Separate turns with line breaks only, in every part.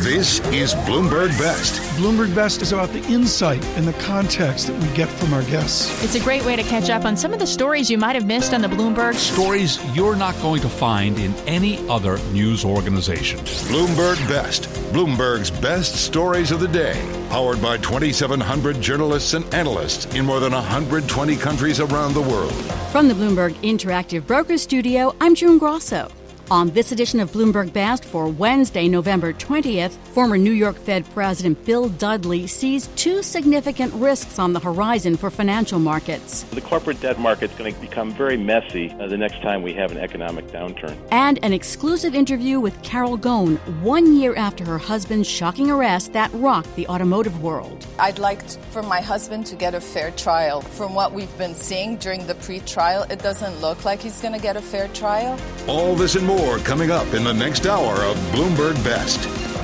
This is Bloomberg Best.
Bloomberg Best is about the insight and the context that we get from our guests.
It's a great way to catch up on some of the stories you might have missed on the Bloomberg.
Stories you're not going to find in any other news organization.
Bloomberg Best. Bloomberg's best stories of the day. Powered by 2,700 journalists and analysts in more than 120 countries around the world.
From the Bloomberg Interactive Brokers Studio, I'm June Grosso. On this edition of Bloomberg Best for Wednesday, November 20th, former New York Fed President Bill Dudley sees two significant risks on the horizon for financial markets.
The corporate debt market's going to become very messy the next time we have an economic downturn.
And an exclusive interview with Carol Ghosn 1 year after her husband's shocking arrest that rocked the automotive world.
I'd like for my husband to get a fair trial. From what we've been seeing during the pre-trial, it doesn't look like he's going to get a fair trial.
All this and more coming up in the next hour of Bloomberg Best.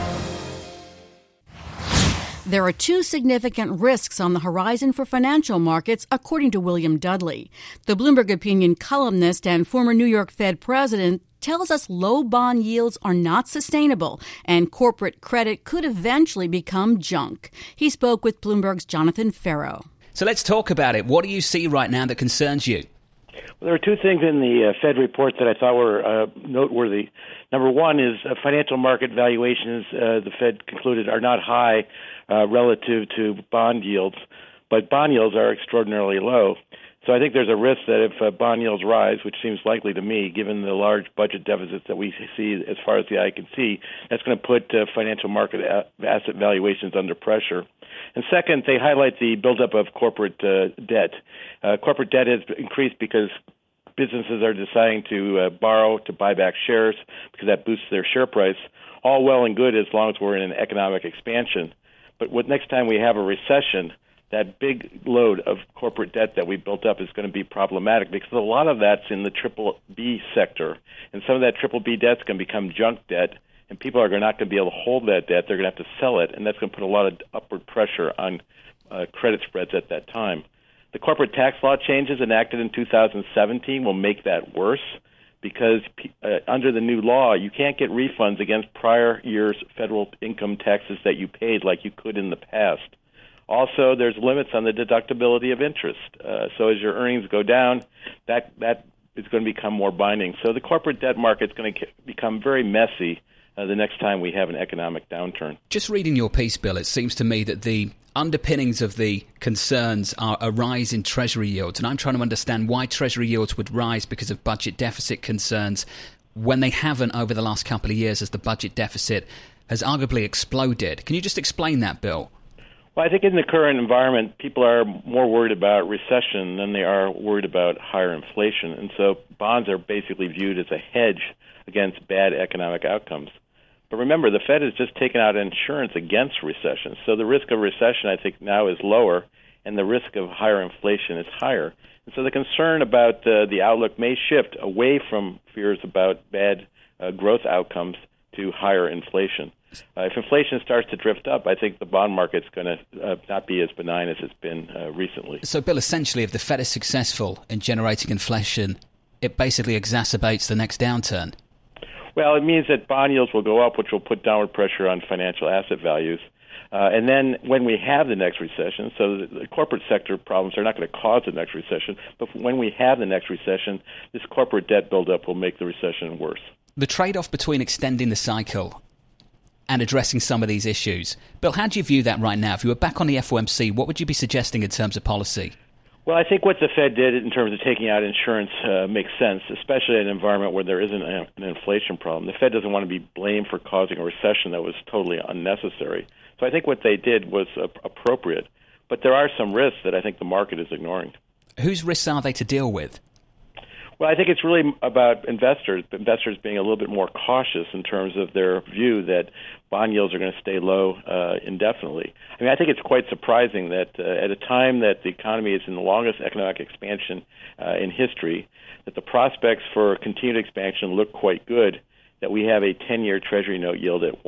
There are two significant risks on the horizon for financial markets, according to William Dudley. The Bloomberg Opinion columnist and former New York Fed president tells us low bond yields are not sustainable and corporate credit could eventually become junk. He spoke with Bloomberg's Jonathan Ferro.
So let's talk about it. What do you see right now that concerns you?
Well, there are two things in the Fed report that I thought were noteworthy. Number one is financial market valuations, the Fed concluded, are not high relative to bond yields, but bond yields are extraordinarily low. So I think there's a risk that if bond yields rise, which seems likely to me, given the large budget deficits that we see as far as the eye can see, that's going to put financial market asset valuations under pressure. And second, they highlight the buildup of corporate debt. Corporate debt has increased because businesses are deciding to borrow to buy back shares because that boosts their share price. All well and good as long as we're in an economic expansion. But next time we have a recession, that big load of corporate debt that we built up is going to be problematic because a lot of that's in the triple B sector. And some of that triple B debt's going to become junk debt, and people are not going to be able to hold that debt. They're going to have to sell it, and that's going to put a lot of upward pressure on credit spreads at that time. The corporate tax law changes enacted in 2017 will make that worse because under the new law, you can't get refunds against prior year's federal income taxes that you paid like you could in the past. Also, there's limits on the deductibility of interest. So as your earnings go down, that is going to become more binding. So the corporate debt market is going to become very messy the next time we have an economic downturn.
Just reading your piece, Bill, it seems to me that the underpinnings of the concerns are a rise in Treasury yields. And I'm trying to understand why Treasury yields would rise because of budget deficit concerns when they haven't over the last couple of years as the budget deficit has arguably exploded. Can you just explain that, Bill?
Well, I think in the current environment, people are more worried about recession than they are worried about higher inflation. And so bonds are basically viewed as a hedge against bad economic outcomes. But remember, the Fed has just taken out insurance against recession. So the risk of recession, I think, now is lower, and the risk of higher inflation is higher. And so the concern about the outlook may shift away from fears about bad growth outcomes to higher inflation. If inflation starts to drift up, I think the bond market's going to not be as benign as it's been recently.
So, Bill, essentially, if the Fed is successful in generating inflation, it basically exacerbates the next downturn.
Well, it means that bond yields will go up, which will put downward pressure on financial asset values. And then when we have the next recession, so the corporate sector problems are not going to cause the next recession, but when we have the next recession, this corporate debt buildup will make the recession worse.
The trade-off between extending the cycle and addressing some of these issues. Bill, how do you view that right now? If you were back on the FOMC, what would you be suggesting in terms of policy?
Well, I think what the Fed did in terms of taking out insurance makes sense, especially in an environment where there isn't an inflation problem. The Fed doesn't want to be blamed for causing a recession that was totally unnecessary. So I think what they did was appropriate. But there are some risks that I think the market is ignoring.
Whose risks are they to deal with?
Well, I think it's really about investors being a little bit more cautious in terms of their view that bond yields are going to stay low indefinitely. I mean, I think it's quite surprising that at a time that the economy is in the longest economic expansion in history, that the prospects for continued expansion look quite good, that we have a 10-year Treasury note yield at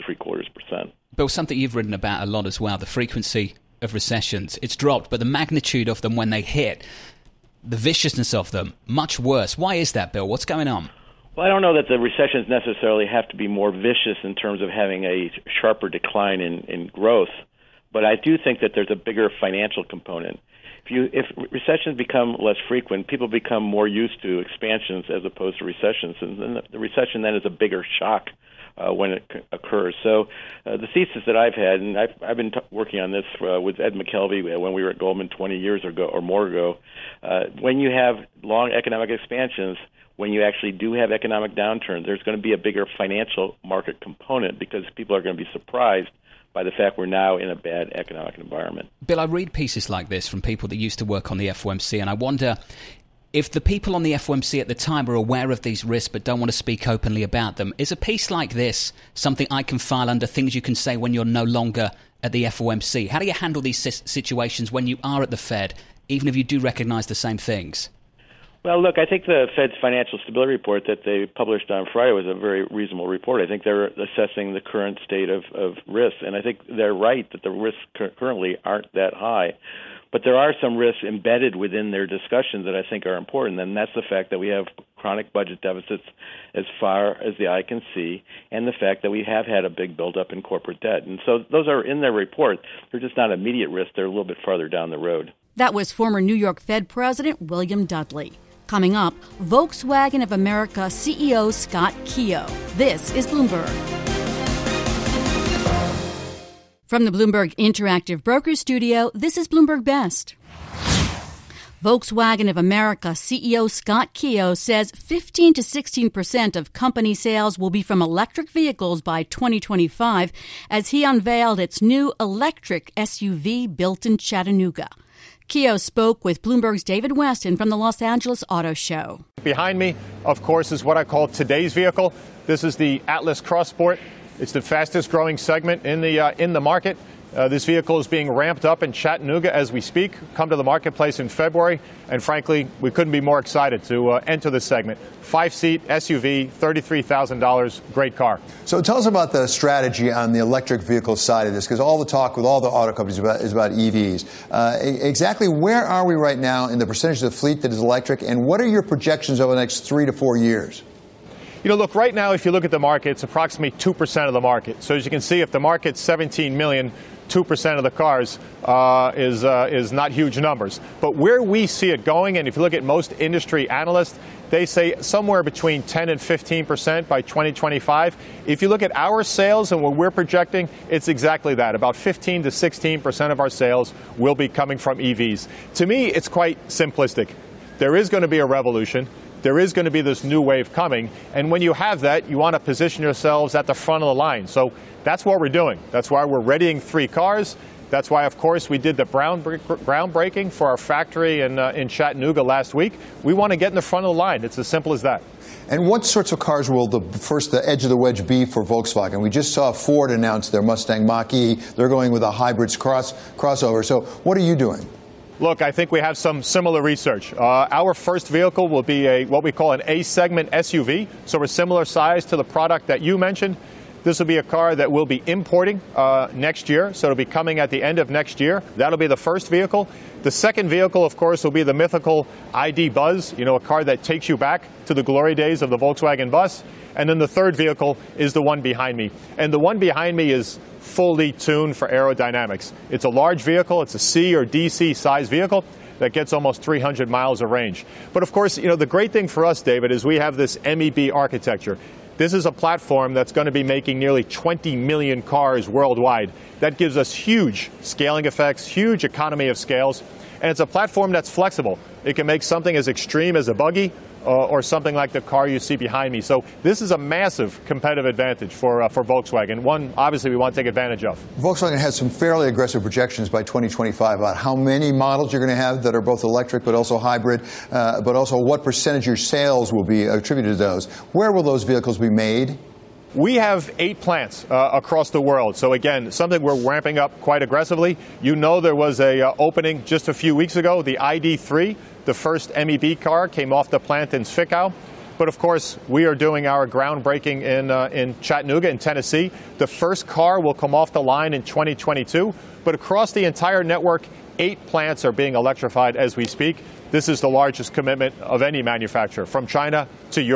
1.75%.
Bill, something you've written about a lot as well, the frequency of recessions. It's dropped, but the magnitude of them when they hit, the viciousness of them, much worse. Why is that, Bill? What's going on?
Well, I don't know that the recessions necessarily have to be more vicious in terms of having a sharper decline in growth, but I do think that there's a bigger financial component. If recessions become less frequent, people become more used to expansions as opposed to recessions, and then the recession then is a bigger shock when it occurs. So the thesis that I've had, and I've been working on this with Ed McKelvey when we were at Goldman 20 years ago or more ago, when you have long economic expansions, when you actually do have economic downturn, there's going to be a bigger financial market component because people are going to be surprised by the fact we're now in a bad economic environment.
Bill, I read pieces like this from people that used to work on the FOMC, and I wonder if the people on the FOMC at the time are aware of these risks but don't want to speak openly about them. Is a piece like this something I can file under things you can say when you're no longer at the FOMC? How do you handle these situations when you are at the Fed, even if you do recognize the same things?
Well, look, I think the Fed's financial stability report that they published on Friday was a very reasonable report. I think they're assessing the current state of risks, and I think they're right that the risks currently aren't that high. But there are some risks embedded within their discussions that I think are important, and that's the fact that we have chronic budget deficits as far as the eye can see, and the fact that we have had a big buildup in corporate debt. And so those are in their report. They're just not immediate risks. They're a little bit farther down the road.
That was former New York Fed President William Dudley. Coming up, Volkswagen of America CEO Scott Keogh. This is Bloomberg. From the Bloomberg Interactive Brokers Studio, this is Bloomberg Best. Volkswagen of America CEO Scott Keogh says 15 to 16% of company sales will be from electric vehicles by 2025 as he unveiled its new electric SUV built in Chattanooga. Keogh spoke with Bloomberg's David Weston from the Los Angeles Auto Show.
Behind me, of course, is what I call today's vehicle. This is the Atlas Cross Sport. It's the fastest growing segment in the market. This vehicle is being ramped up in Chattanooga as we speak, come to the marketplace in February, and frankly, we couldn't be more excited to enter this segment. 5-seat SUV, $33,000, great car.
So tell us about the strategy on the electric vehicle side of this, because all the talk with all the auto companies is about EVs. Exactly where are we right now in the percentage of the fleet that is electric, and what are your projections over the next 3 to 4 years?
You know, look, right now, if you look at the market, it's approximately 2% of the market. So as you can see, if the market's 17 million, 2% of the cars is not huge numbers. But where we see it going, and if you look at most industry analysts, they say somewhere between 10 and 15% by 2025. If you look at our sales and what we're projecting, it's exactly that. About 15 to 16% of our sales will be coming from EVs. To me, it's quite simplistic. There is going to be a revolution. There is going to be this new wave coming. And when you have that, you want to position yourselves at the front of the line. So that's what we're doing. That's why we're readying 3 cars. That's why, of course, we did the groundbreaking for our factory in Chattanooga last week. We want to get in the front of the line. It's as simple as that.
And what sorts of cars will the edge of the wedge be for Volkswagen? We just saw Ford announce their Mustang Mach-E. They're going with a hybrids crossover. So what are you doing?
Look, I think we have some similar research. Our first vehicle will be what we call an A-segment SUV, so we're similar size to the product that you mentioned. This will be a car that we'll be importing next year, so it'll be coming at the end of next year. That'll be the first vehicle. The second vehicle, of course, will be the mythical ID Buzz, a car that takes you back to the glory days of the Volkswagen bus. And then the third vehicle is the one behind me. And the one behind me is fully tuned for aerodynamics. It's a large vehicle. It's a C or DC size vehicle that gets almost 300 miles of range. But of course, the great thing for us, David, is we have this MEB architecture. This is a platform that's going to be making nearly 20 million cars worldwide. That gives us huge scaling effects, huge economy of scales. And it's a platform that's flexible. It can make something as extreme as a buggy or something like the car you see behind me. So this is a massive competitive advantage for Volkswagen, one obviously we want to take advantage of.
Volkswagen has some fairly aggressive projections by 2025 about how many models you're going to have that are both electric but also hybrid, but also what percentage of your sales will be attributed to those. Where will those vehicles be made?
We have 8 plants across the world. So again, something we're ramping up quite aggressively. There was a opening just a few weeks ago. The ID3, the first MEB car, came off the plant in Zwickau. But of course, we are doing our groundbreaking in Chattanooga, in Tennessee. The first car will come off the line in 2022. But across the entire network, 8 plants are being electrified as we speak. This is the largest commitment of any manufacturer, from China to Europe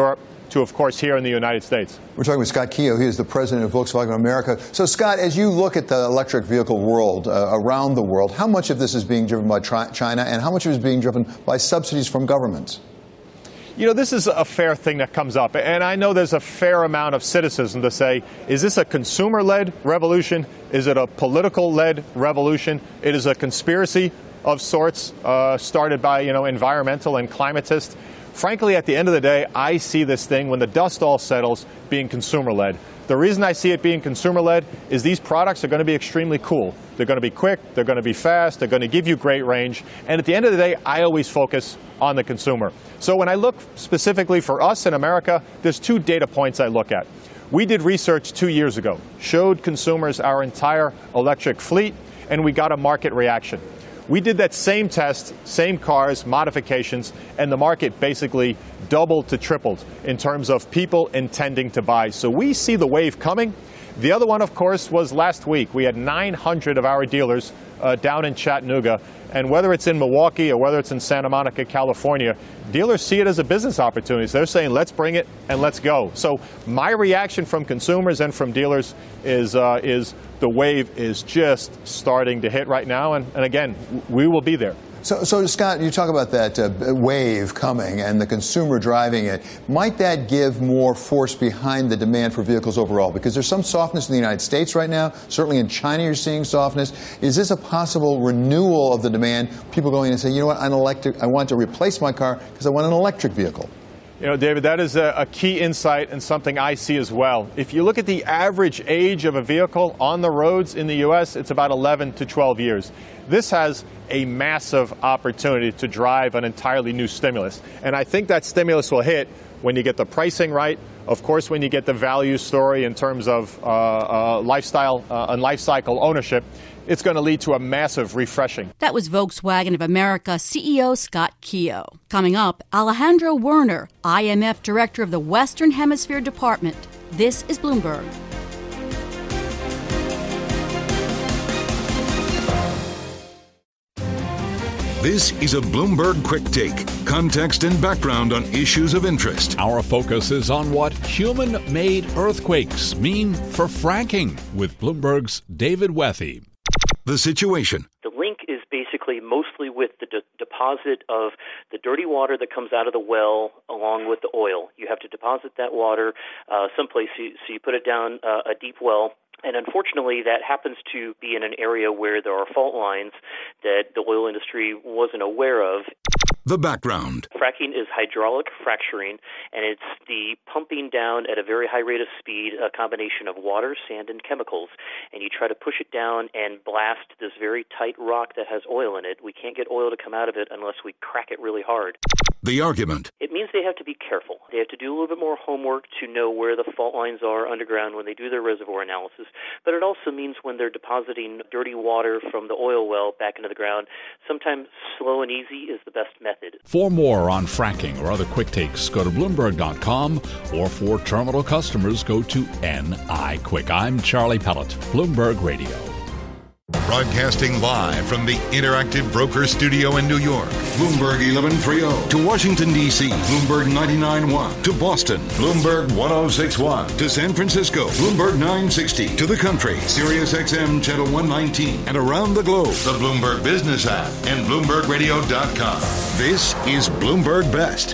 to, of course, here in the United States.
We're talking with Scott Keogh. He is the president of Volkswagen America. So, Scott, as you look at the electric vehicle world around the world, how much of this is being driven by China and how much of it is being driven by subsidies from governments?
You know, this is a fair thing that comes up, and I know there's a fair amount of cynicism to say, is this a consumer-led revolution? Is it a political-led revolution? It is a conspiracy of sorts started by, environmental and climatists. Frankly, at the end of the day, I see this thing, when the dust all settles, being consumer-led. The reason I see it being consumer-led is these products are going to be extremely cool. They're going to be quick, they're going to be fast, they're going to give you great range. And at the end of the day, I always focus on the consumer. So when I look specifically for us in America, there's 2 data points I look at. We did research 2 years ago, showed consumers our entire electric fleet, and we got a market reaction. We did that same test, same cars, modifications, and the market basically doubled to tripled in terms of people intending to buy. So we see the wave coming. The other one, of course, was last week. We had 900 of our dealers down in Chattanooga. And whether it's in Milwaukee or whether it's in Santa Monica, California, dealers see it as a business opportunity. So they're saying, let's bring it and let's go. So my reaction from consumers and from dealers is the wave is just starting to hit right now. And again, we will be there.
So, Scott, you talk about that wave coming and the consumer driving it. Might that give more force behind the demand for vehicles overall? Because there's some softness in the United States right now. Certainly in China you're seeing softness. Is this a possible renewal of the demand? People going and saying, you know what, I want to replace my car because I want an electric vehicle.
You know, David, that is a key insight and something I see as well. If you look at the average age of a vehicle on the roads in the U.S., it's about 11 to 12 years. This has a massive opportunity to drive an entirely new stimulus. And I think that stimulus will hit when you get the pricing right. Of course, when you get the value story in terms of lifestyle and life cycle ownership, it's going to lead to a massive refreshing.
That was Volkswagen of America CEO Scott Keogh. Coming up, Alejandro Werner, IMF Director of the Western Hemisphere Department. This is Bloomberg.
This is a Bloomberg Quick Take. Context and background on issues of interest.
Our focus is on what human-made earthquakes mean for fracking with Bloomberg's David Wethy.
The situation.
The link is basically mostly with the deposit of the dirty water that comes out of the well along with the oil. You have to deposit that water someplace, so you put it down a deep well. And unfortunately, that happens to be in an area where there are fault lines that the oil industry wasn't aware of.
The background.
Fracking is hydraulic fracturing, and it's the pumping down at a very high rate of speed, a combination of water, sand, and chemicals. And you try to push it down and blast this very tight rock that has oil in it. We can't get oil to come out of it unless we crack it really hard.
The argument.
It means they have to be careful. They have to do a little bit more homework to know where the fault lines are underground when they do their reservoir analysis. But it also means when they're depositing dirty water from the oil well back into the ground, sometimes slow and easy is the best method.
For more on fracking or other quick takes, go to Bloomberg.com, or for terminal customers, go to NI Quick. I'm Charlie Pellet, Bloomberg Radio.
Broadcasting live from the Interactive Brokers Studio in New York, Bloomberg 1130. To Washington, D.C., Bloomberg 99.1. To Boston, Bloomberg 106.1. To San Francisco, Bloomberg 960. To the country, Sirius XM Channel 119. And around the globe, the Bloomberg Business app and BloombergRadio.com. This is Bloomberg Best.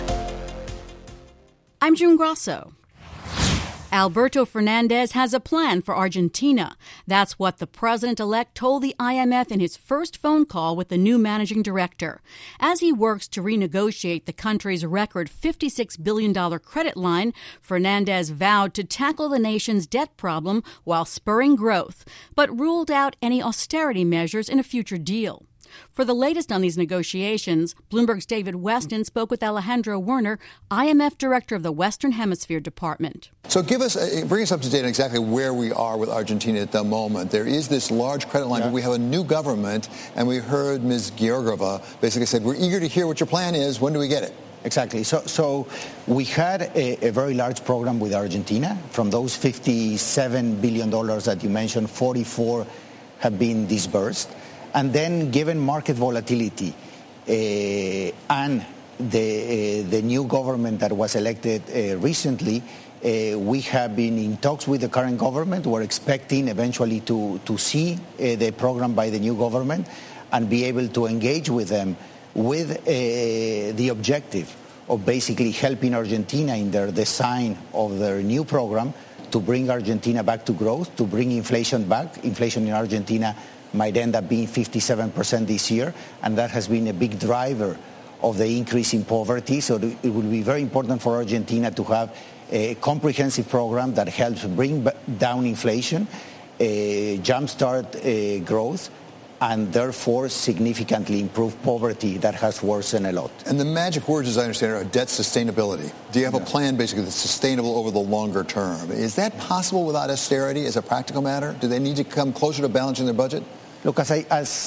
I'm June Grosso. Alberto Fernandez has a plan for Argentina. That's what the president-elect told the IMF in his first phone call with the new managing director. As he works to renegotiate the country's record $56 billion credit line, Fernandez vowed to tackle the nation's debt problem while spurring growth, but ruled out any austerity measures in a future deal. For the latest on these negotiations, Bloomberg's David Weston spoke with Alejandro Werner, IMF Director of the Western Hemisphere Department.
So bring us up to date on exactly where we are with Argentina at the moment. There is this large credit line, but we have a new government, and we heard Ms. Georgieva basically said, we're eager to hear what your plan is. When do we get it?
Exactly. So we had a very large program with Argentina. From those $57 billion that you mentioned, 44 have been disbursed. And then, given market volatility and the new government that was elected recently, we have been in talks with the current government. We're expecting eventually to see the program by the new government and be able to engage with them with the objective of basically helping Argentina in their design of their new program to bring Argentina back to growth, to bring inflation back. Inflation in Argentina might end up being 57% this year, and that has been a big driver of the increase in poverty. So it will be very important for Argentina to have a comprehensive program that helps bring down inflation, jumpstart growth, and therefore significantly improve poverty that has worsened a lot.
And the magic words, as I understand it, are debt sustainability. Do you have a plan basically that's sustainable over the longer term? Is that possible without austerity as a practical matter? Do they need to come closer to balancing their budget?
Look, as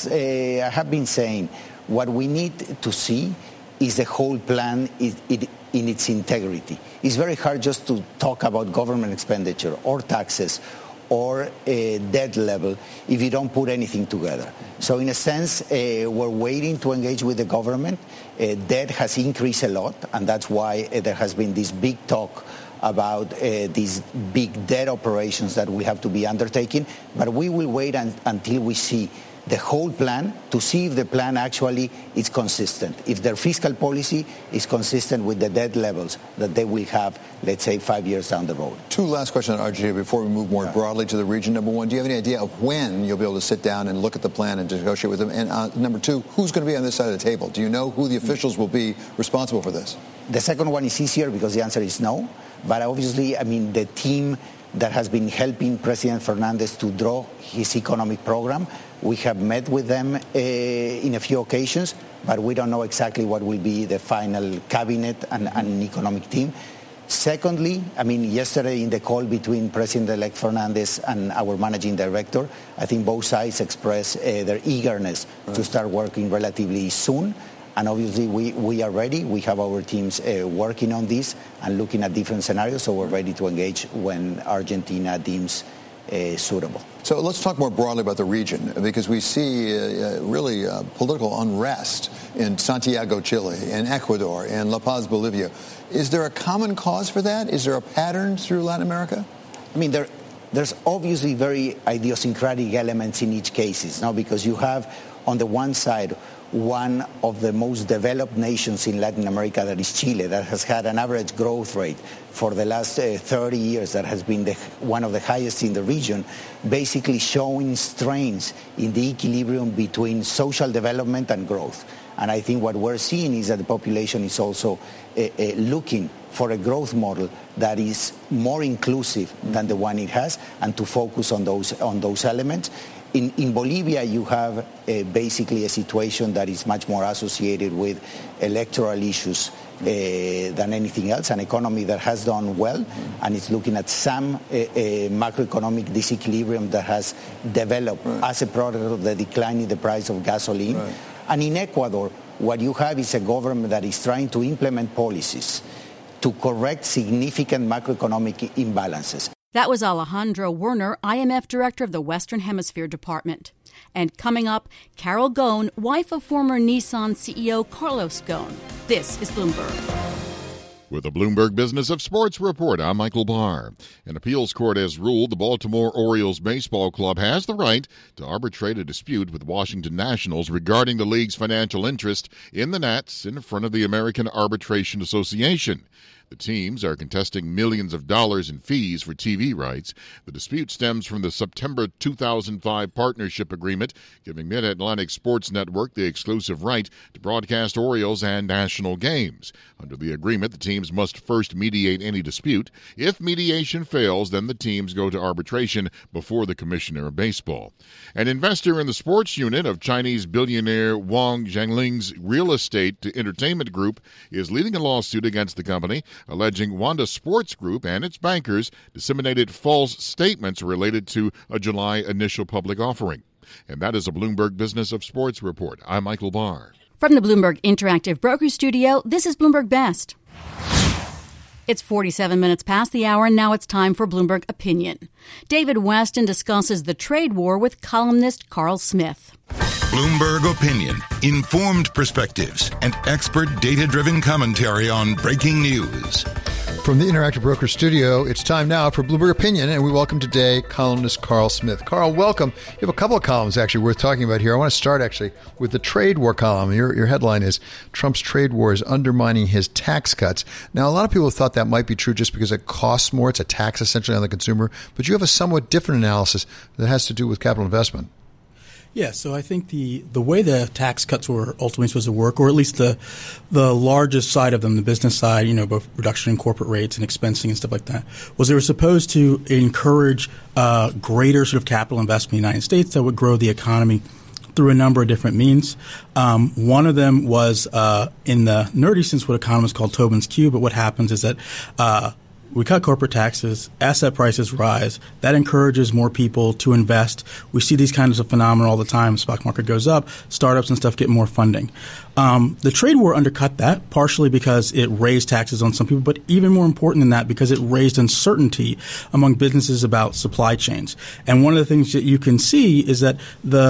I have been saying, what we need to see is the whole plan in its integrity. It's very hard just to talk about government expenditure or taxes or a debt level if you don't put anything together. So in a sense, we're waiting to engage with the government. Debt has increased a lot, and that's why there has been this big talk about these big debt operations that we have to be undertaking. But we will wait until we see the whole plan to see if the plan actually is consistent, if their fiscal policy is consistent with the debt levels that they will have, let's say, 5 years down the road.
Two last questions on Argentina before we move more broadly to the region. Number one, do you have any idea of when you'll be able to sit down and look at the plan and negotiate with them? And number two, who's going to be on this side of the table? Do you know who the officials will be responsible for this?
The second one is easier because the answer is no. But obviously, I mean, the team that has been helping President Fernandez to draw his economic program, we have met with them in a few occasions, but we don't know exactly what will be the final cabinet and economic team. Secondly, I mean, yesterday in the call between President-elect Fernandez and our managing director, I think both sides expressed their eagerness to start working relatively soon. And obviously, we are ready. We have our teams working on this and looking at different scenarios, so we're ready to engage when Argentina deems suitable.
So let's talk more broadly about the region, because we see really political unrest in Santiago, Chile, in Ecuador, in La Paz, Bolivia. Is there a common cause for that? Is there a pattern through Latin America?
I mean, there's obviously very idiosyncratic elements in each case, no? Because you have, on the one side, one of the most developed nations in Latin America, that is Chile, that has had an average growth rate for the last 30 years that has been one of the highest in the region, basically showing strains in the equilibrium between social development and growth. And I think what we're seeing is that the population is also looking for a growth model that is more inclusive than the one it has, and to focus on those elements. In Bolivia, you have basically a situation that is much more associated with electoral issues than anything else, an economy that has done well, and it's looking at some macroeconomic disequilibrium that has developed as a product of the decline in the price of gasoline. Right. And in Ecuador, what you have is a government that is trying to implement policies to correct significant macroeconomic imbalances.
That was Alejandro Werner, IMF Director of the Western Hemisphere Department. And coming up, Carol Ghosn, wife of former Nissan CEO Carlos Ghosn. This is Bloomberg.
With the Bloomberg Business of Sports Report, I'm Michael Barr. An appeals court has ruled the Baltimore Orioles baseball club has the right to arbitrate a dispute with Washington Nationals regarding the league's financial interest in the Nats in front of the American Arbitration Association. The teams are contesting millions of dollars in fees for TV rights. The dispute stems from the September 2005 partnership agreement, giving Mid-Atlantic Sports Network the exclusive right to broadcast Orioles and national games. Under the agreement, the teams must first mediate any dispute. If mediation fails, then the teams go to arbitration before the Commissioner of Baseball. An investor in the sports unit of Chinese billionaire Wang Zhengling's real estate to entertainment group is leading a lawsuit against the company, alleging Wanda Sports Group and its bankers disseminated false statements related to a July initial public offering. And that is a Bloomberg Business of Sports report. I'm Michael Barr.
From the Bloomberg Interactive Broker Studio, this is Bloomberg Best. It's 47 minutes past the hour, and now it's time for Bloomberg Opinion. David Weston discusses the trade war with columnist Carl Smith.
Bloomberg Opinion, informed perspectives, and expert data-driven commentary on breaking news.
From the Interactive Broker Studio, it's time now for Bloomberg Opinion, and we welcome today columnist Carl Smith. Carl, welcome. You have a couple of columns actually worth talking about here. I want to start actually with the trade war column. Your headline is Trump's trade war is undermining his tax cuts. Now, a lot of people have thought that might be true just because it costs more. It's a tax essentially on the consumer. But you have a somewhat different analysis that has to do with capital investment.
Yeah, so I think the way the tax cuts were ultimately supposed to work, or at least the largest side of them, the business side, both reduction in corporate rates and expensing and stuff like that, was they were supposed to encourage greater sort of capital investment in the United States that would grow the economy through a number of different means. One of them was in the nerdy sense what economists call Tobin's Q, but what happens is that we cut corporate taxes, asset prices rise. That encourages more people to invest. We see these kinds of phenomena all the time. The stock market goes up, startups and stuff get more funding. The trade war undercut that, partially because it raised taxes on some people, but even more important than that, because it raised uncertainty among businesses about supply chains. And one of the things that you can see is that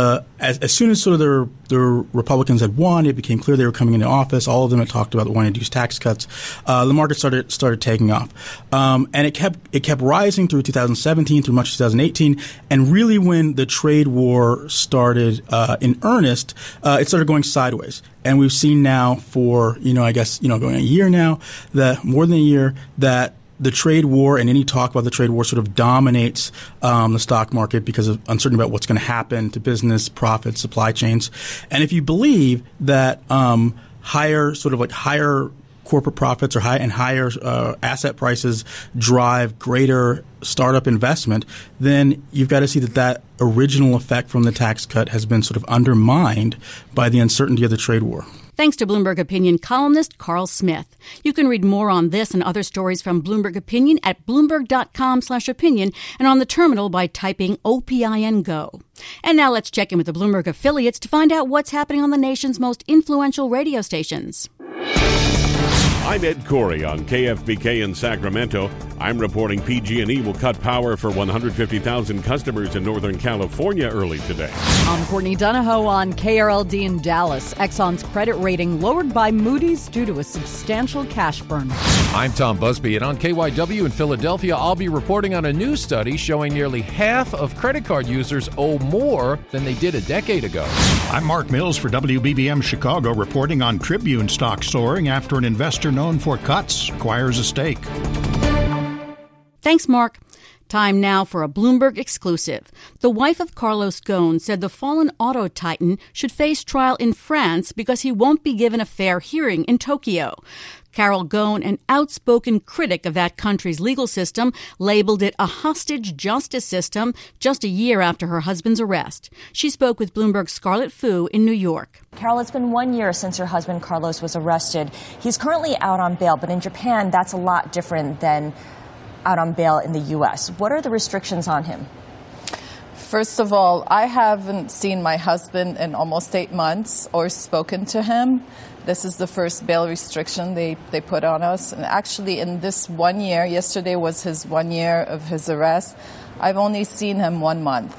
as soon as sort of the Republicans had won, it became clear they were coming into office. All of them had talked about wanting to use tax cuts. The market started taking off, and it kept rising through 2017, through much of 2018, and really when the trade war started in earnest, it started going sideways. And we've seen now for, going a year now, that more than a year, that the trade war and any talk about the trade war sort of dominates the stock market because of uncertainty about what's going to happen to business, profits, supply chains. And if you believe that higher corporate profits or higher asset prices drive greater startup investment, then you've got to see that original effect from the tax cut has been sort of undermined by the uncertainty of the trade war.
Thanks to Bloomberg Opinion columnist Carl Smith. You can read more on this and other stories from Bloomberg Opinion at Bloomberg.com/opinion and on the terminal by typing OPIN GO. And now let's check in with the Bloomberg affiliates to find out what's happening on the nation's most influential radio stations.
I'm Ed Corey on KFBK in Sacramento. I'm reporting PG&E will cut power for 150,000 customers in Northern California early today.
I'm Courtney Donahoe on KRLD in Dallas. Exxon's credit rating lowered by Moody's due to a substantial cash burn.
I'm Tom Busby, and on KYW in Philadelphia, I'll be reporting on a new study showing nearly half of credit card users owe more than they did a decade ago.
I'm Mark Mills for WBBM Chicago, reporting on Tribune stock soaring after an investor known for cuts acquires a stake.
Thanks, Mark. Time now for a Bloomberg exclusive. The wife of Carlos Ghosn said the fallen auto titan should face trial in France because he won't be given a fair hearing in Tokyo. Carol Ghosn, an outspoken critic of that country's legal system, labeled it a hostage justice system just a year after her husband's arrest. She spoke with Bloomberg's Scarlett Fu in New York.
Carol, it's been 1 year since your husband Carlos was arrested. He's currently out on bail, but in Japan, that's a lot different than out on bail in the U.S. What are the restrictions on him?
First of all, I haven't seen my husband in almost 8 months or spoken to him. This is the first bail restriction they put on us. And actually, in this 1 year, yesterday was his 1 year of his arrest, I've only seen him 1 month.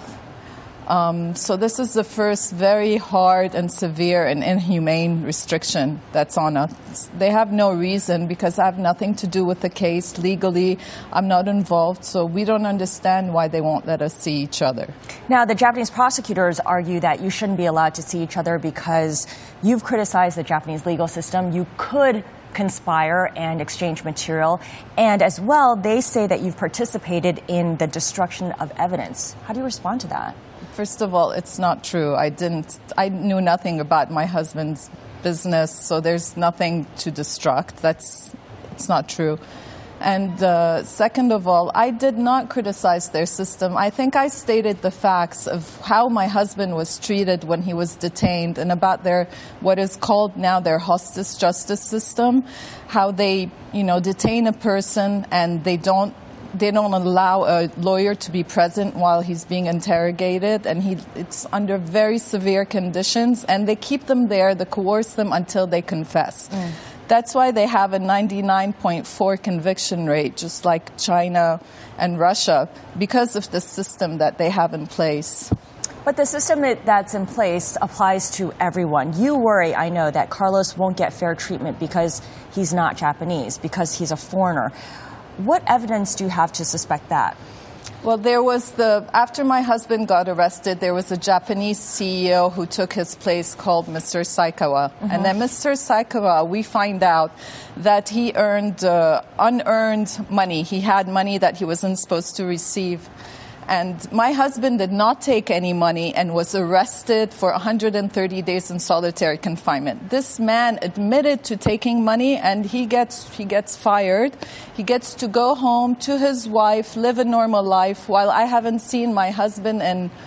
So this is the first very hard and severe and inhumane restriction that's on us. They have no reason because I have nothing to do with the case legally. I'm not involved, so we don't understand why they won't let us see each other.
Now, the Japanese prosecutors argue that you shouldn't be allowed to see each other because you've criticized the Japanese legal system. You could conspire and exchange material. And as well, they say that you've participated in the destruction of evidence. How do you respond to that?
First of all, it's not true. I knew nothing about my husband's business, so there's nothing to destruct. It's not true. And second of all, I did not criticize their system. I think I stated the facts of how my husband was treated when he was detained and about their, what is called now their hostage justice system, how they, detain a person and they don't allow a lawyer to be present while he's being interrogated, and it's under very severe conditions, and they keep them there, they coerce them until they confess. That's why they have a 99.4 conviction rate, just like China and Russia, because of the system that they have in place.
But the system that's in place applies to everyone. You worry, I know, that Carlos won't get fair treatment because he's not Japanese, because he's a foreigner. What evidence do you have to suspect that?
Well, after my husband got arrested, there was a Japanese CEO who took his place called Mr. Saikawa. Mm-hmm. And then Mr. Saikawa, we find out that he earned unearned money. He had money that he wasn't supposed to receive. And my husband did not take any money and was arrested for 130 days in solitary confinement. This man admitted to taking money, and he gets fired. He gets to go home to his wife, live a normal life, while I haven't seen my husband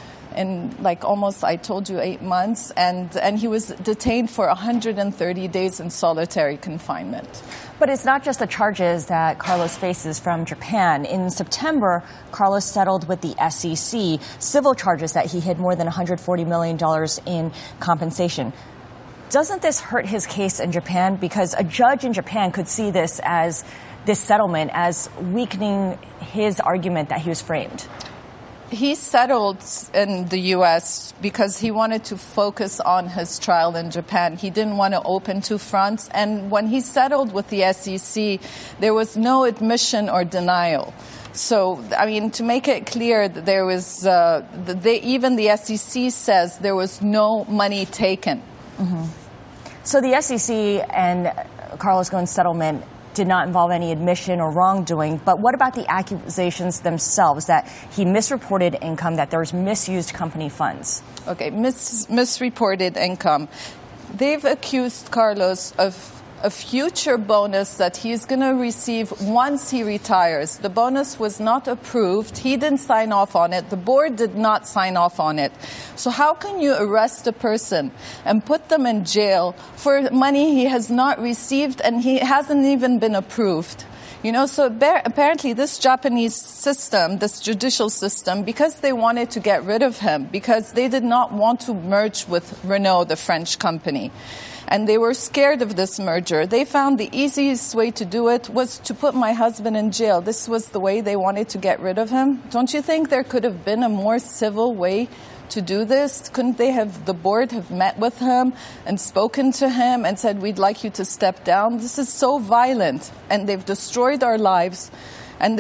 in like almost, I told you, 8 months. And he was detained for 130 days in solitary confinement.
But it's not just the charges that Carlos faces from Japan. In September, Carlos settled with the SEC, civil charges that he hid more than $140 million in compensation. Doesn't this hurt his case in Japan? Because a judge in Japan could see this settlement as weakening his argument that he was framed.
He settled in the U.S. because he wanted to focus on his trial in Japan. He didn't want to open two fronts. And when he settled with the SEC, there was no admission or denial. So, I mean, to make it clear, there was even the SEC says there was no money taken.
Mm-hmm. So the SEC and Carlos Ghosn's settlement did not involve any admission or wrongdoing, but what about the accusations themselves that he misreported income, that there's misused company funds?
Okay, misreported income. They've accused Carlos of a future bonus that he's going to receive once he retires. The bonus was not approved. He didn't sign off on it. The board did not sign off on it. So how can you arrest a person and put them in jail for money he has not received and he hasn't even been approved? You know, so apparently this Japanese system, this judicial system, because they wanted to get rid of him, because they did not want to merge with Renault, the French company, and they were scared of this merger, they found the easiest way to do it was to put my husband in jail. This was the way they wanted to get rid of him. Don't you think there could have been a more civil way to do this? Couldn't the board have met with him and spoken to him and said, we'd like you to step down? This is so violent, and they've destroyed our lives, and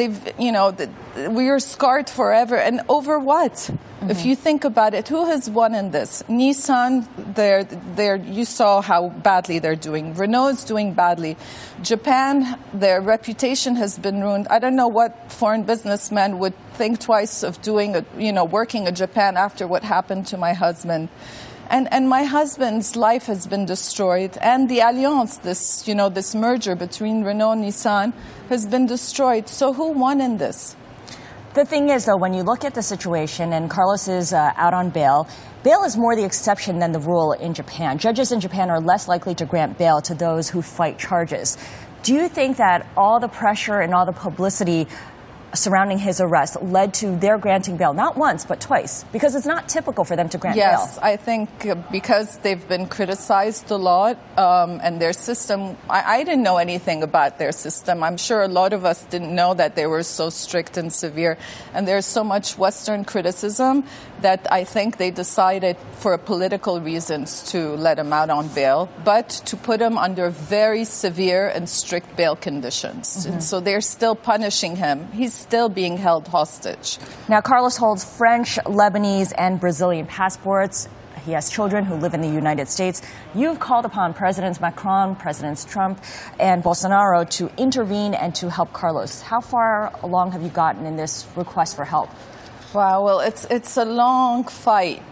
we are scarred forever. And over what? Mm-hmm. If you think about it, who has won in this? Nissan, you saw how badly they're doing. Renault is doing badly. Japan, their reputation has been ruined. I don't know what foreign businessman would think twice of working in Japan after what happened to my husband. And my husband's life has been destroyed. And the alliance, this merger between Renault and Nissan has been destroyed. So who won in this?
The thing is, though, when you look at the situation and Carlos is out on bail, bail is more the exception than the rule in Japan. Judges in Japan are less likely to grant bail to those who fight charges. Do you think that all the pressure and all the publicity surrounding his arrest led to their granting bail, not once, but twice? Because it's not typical for them to grant bail.
Yes, I think because they've been criticized a lot, and their system, I didn't know anything about their system. I'm sure a lot of us didn't know that they were so strict and severe. And there's so much Western criticism that I think they decided for political reasons to let him out on bail, but to put him under very severe and strict bail conditions. Mm-hmm. And so they're still punishing him. He's still being held hostage.
Now, Carlos holds French, Lebanese, and Brazilian passports. He has children who live in the United States. You've called upon Presidents Macron, Presidents Trump, and Bolsonaro to intervene and to help Carlos. How far along have you gotten in this request for help?
Wow, well, it's a long fight.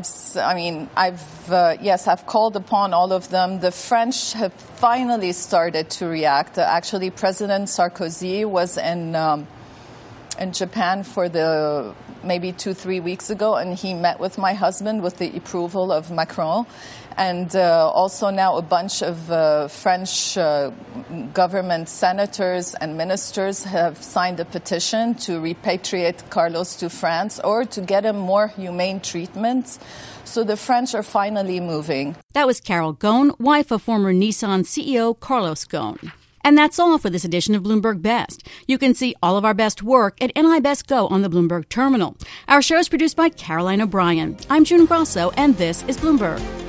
I've called upon all of them. The French have finally started to react. Actually, President Sarkozy was in Japan for maybe 2-3 weeks ago, and he met with my husband with the approval of Macron. And also now a bunch of French government senators and ministers have signed a petition to repatriate Carlos to France or to get him more humane treatment. So the French are finally moving.
That was Carol Ghosn, wife of former Nissan CEO Carlos Ghosn. And that's all for this edition of Bloomberg Best. You can see all of our best work at NI Best Go on the Bloomberg Terminal. Our show is produced by Caroline O'Brien. I'm June Grosso, and this is Bloomberg.